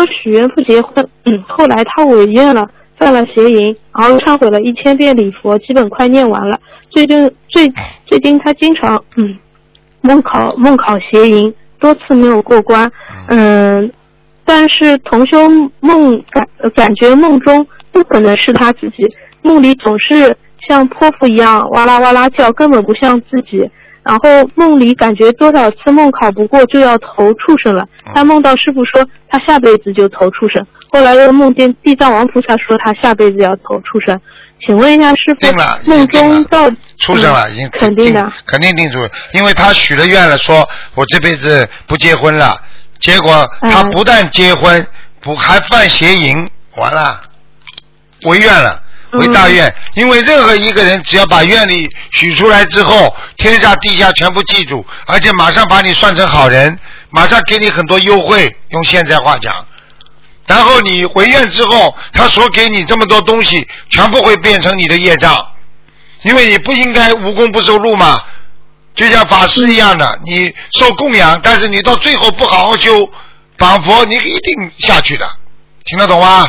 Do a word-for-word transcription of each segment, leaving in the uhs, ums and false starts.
许愿不结婚，嗯，后来他违愿了，犯了邪淫，然后忏悔了一千遍礼佛，基本快念完了。最近最最近他经常嗯梦考梦考邪淫，多次没有过关，嗯，但是同修梦感感觉梦中不可能是他自己，梦里总是像泼妇一样哇啦哇啦叫，根本不像自己。然后梦里感觉多少次梦考不过就要投畜生了，他梦到师父说他下辈子就投畜生，后来又梦见地藏王菩萨说他下辈子要投畜生。请问一下师父，梦中到畜生了，已经肯定的， 肯定定住，因为他许了愿了，说我这辈子不结婚了，结果他不但结婚，不还犯邪淫，完了，违愿了。为大愿，因为任何一个人只要把愿力许出来之后，天下地下全部记住，而且马上把你算成好人，马上给你很多优惠，用现在话讲。然后你违愿之后，他所给你这么多东西，全部会变成你的业障，因为你不应该无功不受禄嘛，就像法师一样的，你受供养，但是你到最后不好好修绑佛，你一定下去的，听得懂吗？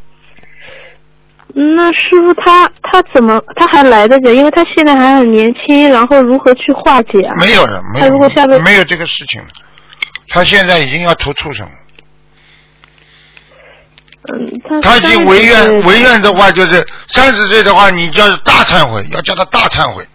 那师傅他他怎么他还来得及？因为他现在还很年轻，然后如何去化解啊？ 没有的，没有。 他如果下辈没有这个事情了，他现在已经要投畜生了。 嗯，他他已经违愿，违愿的话就是三十岁的话，你叫大忏悔，要叫他大忏悔。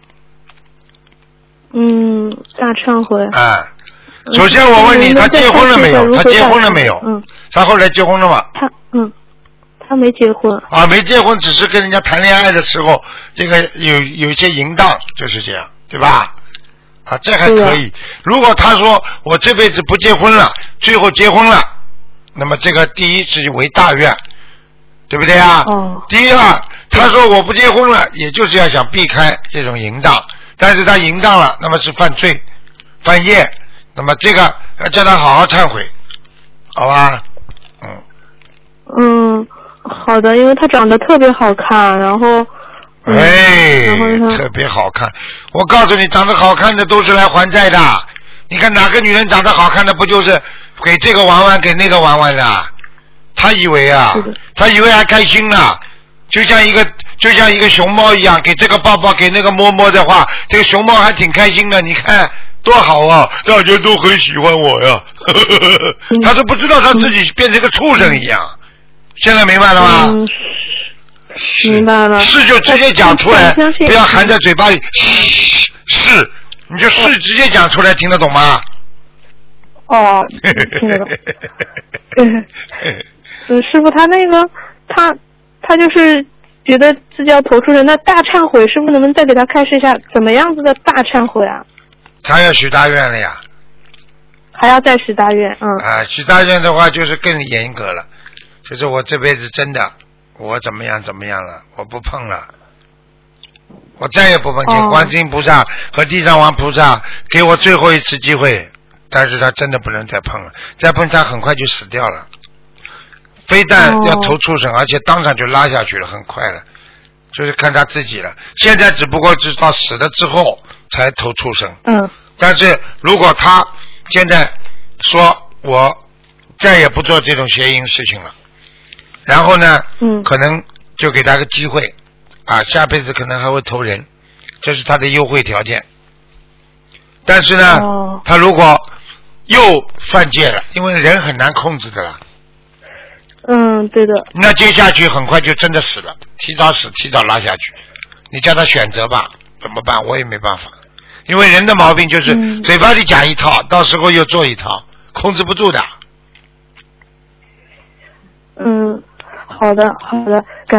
嗯，大忏悔。 哎，首先我问你，他结婚了没有？他结婚了没有？ 嗯。 他后来结婚了吗？ 他嗯。他没结婚啊，没结婚，只是跟人家谈恋爱的时候，这个有有一些淫荡，就是这样，对吧？啊，这还可以。如果他说我这辈子不结婚了，最后结婚了，那么这个第一是为大愿，对不对啊？ 哦。 第二，他说我不结婚了，也就是要想避开这种淫荡，但是他淫荡了，那么是犯罪、犯业，那么这个要叫他好好忏悔，好吧？嗯。 嗯。好的，因为他长得特别好看，然后， 嗯、哎，特别好看。我告诉你，长得好看的都是来还债的。你看哪个女人长得好看的，不就是给这个玩玩，给那个玩玩的？他以为啊，他以为还开心呢，就像一个就像一个熊猫一样，给这个抱抱，给那个摸摸的话，这个熊猫还挺开心的。你看多好啊，大家都很喜欢我呀。他都不知道他自己变成个畜生一样。现在明白了吗？ 嗯，明白了。 是就直接讲出来，不要含在嘴巴里。是，你就试直接讲出来，听得懂吗？ 哦，听得懂。嗯，师傅，他那个，他他就是觉得自己要投出人，那大忏悔，师傅能不能再给他开示一下，怎么样子的大忏悔啊？ 他要许大愿了呀。 还要再许大愿，嗯。 啊，许大愿的话就是更严格了。就是我这辈子真的，我怎么样怎么样了，我不碰了，我再也不碰见观世音菩萨和地藏王菩萨给我最后一次机会，但是他真的不能再碰了，再碰他很快就死掉了，非但要投畜生，而且当场就拉下去了，很快了，就是看他自己了。现在只不过是到死了之后才投畜生， 嗯， 但是如果他现在说我再也不做这种邪淫事情了。然后呢， 嗯， 可能就给他个机会，啊，下辈子可能还会投人，这是他的优惠条件。但是呢， 哦、 他如果又犯戒了，因为人很难控制的了。 嗯，对的。 那接下去很快就真的死了，提早死，提早拉下去。你叫他选择吧，怎么办？我也没办法，因为人的毛病就是嘴巴里讲一套，到时候又做一套，控制不住的。 嗯，好的，好的，感